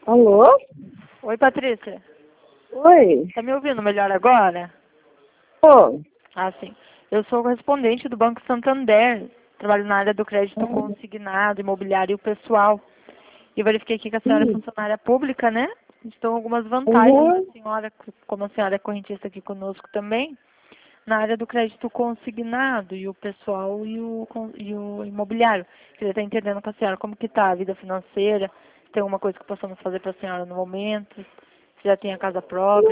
Alô? Oi, Patrícia. Oi? Tá me ouvindo melhor agora? Ô, Ah, sim. Eu sou correspondente do Banco Santander. Trabalho na área do crédito consignado, imobiliário e pessoal. E verifiquei aqui que a senhora é funcionária pública, né? Então, algumas vantagens da senhora, como a senhora é correntista aqui conosco também, na área do crédito consignado e o pessoal e o imobiliário. Queria estar entendendo com a senhora como que está a vida financeira, se tem alguma coisa que possamos fazer para a senhora no momento, se já tem a casa própria.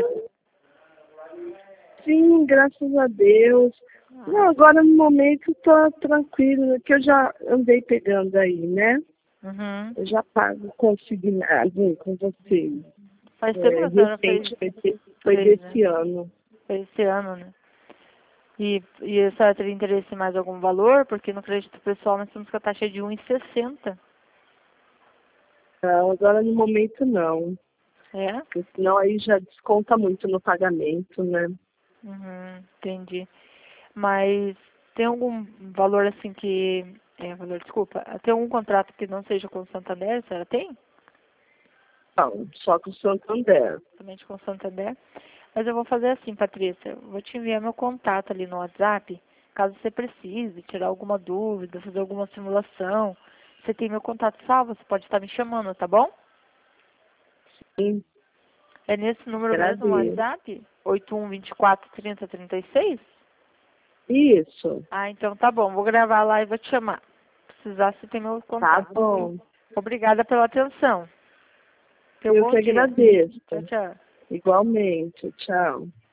sim, graças a Deus. Não, agora no momento tá tranquilo, que eu já andei pegando aí, né? Uhum. Eu já pago consignado com vocês. Faz tempo que a senhora fez, Foi né? desse ano. Fez esse ano, né? E a senhora teria interesse em mais algum valor? Porque no crédito pessoal nós temos com a taxa de 1,60. Não, agora no momento não. É? Porque senão aí já desconta muito no pagamento, né? Uhum, entendi. Mas tem algum valor assim que... desculpa. Tem algum contrato que não seja com o Santander? A senhora tem? Não, só com o Santander. Somente com o Santander? Mas eu vou fazer assim, Patrícia. Eu vou te enviar meu contato ali no WhatsApp. Caso você precise tirar alguma dúvida, fazer alguma simulação. Você tem meu contato salvo, você pode estar me chamando, tá bom? Sim, É nesse número mesmo, o agradeço. WhatsApp? 81243036? Isso, Ah, então tá bom. Vou gravar lá e vou te chamar. Se precisar, você tem meu tá contato. bom. Obrigada pela atenção. Tenha um Eu bom que dia. agradeço. Tchau, tchau. Igualmente. Tchau.